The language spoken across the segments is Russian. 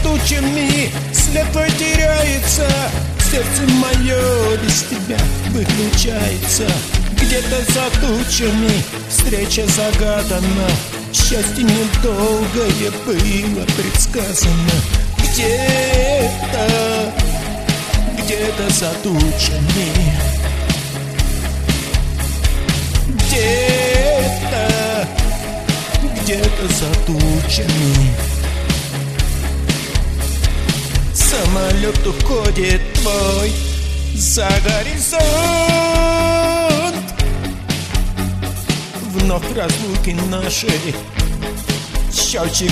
тучами, след твой теряется, сердце мое без тебя выключается. Где-то за тучами встреча загадана, счастье недолгое было предсказано. Где-то за тучами, где-то за тучами. Самолет уходит твой за горизонт. Вновь разлуки нашей счетчик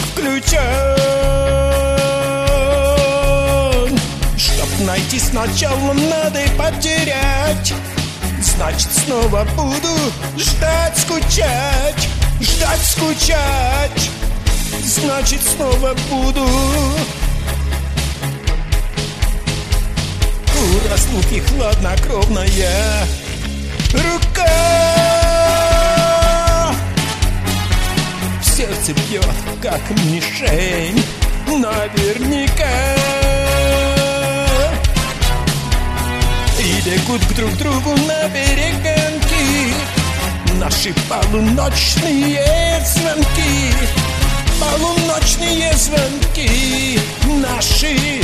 включен. Чтоб найти сначала надо и потерять, значит снова буду ждать, скучать. Ждать, скучать, значит снова буду у разлуки хладнокровная рука. В сердце бьет, как мишень, наверняка. И бегут к друг другу на перегонки наши полуночные звонки. Полуночные звонки наши.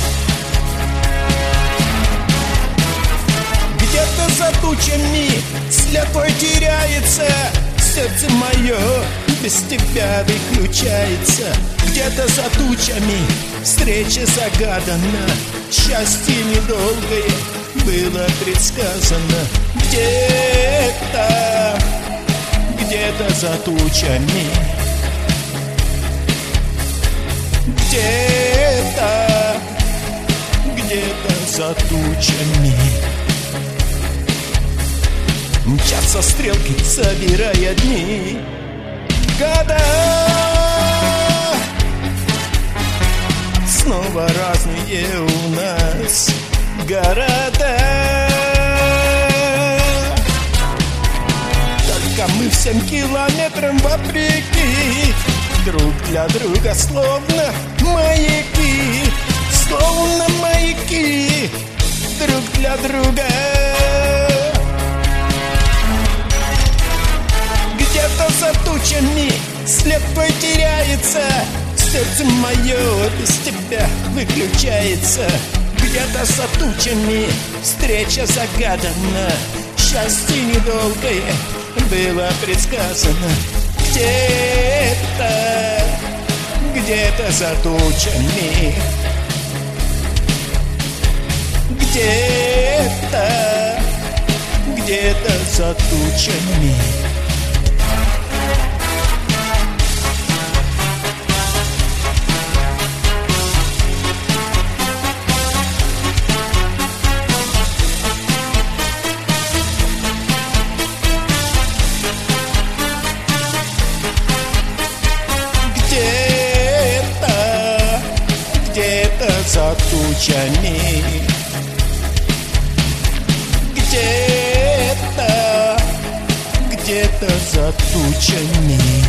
Где-то за тучами след твой теряется, сердце мое без тебя выключается. Где-то за тучами встреча загадана, счастье недолгое было предсказано. Где-то за тучами, где-то за тучами. Мчатся стрелки, собирая дни, года. Снова разные у нас города. Только мы всем километрам вопреки друг для друга словно маяки. Словно маяки друг для друга. Где-то за тучами след твой теряется, сердце мое без тебя выключается. Где-то за тучами встреча загадана, счастье недолгое было предсказано. Где-то за тучами, где-то за тучами. Где-то за тучами, где-то за тучами.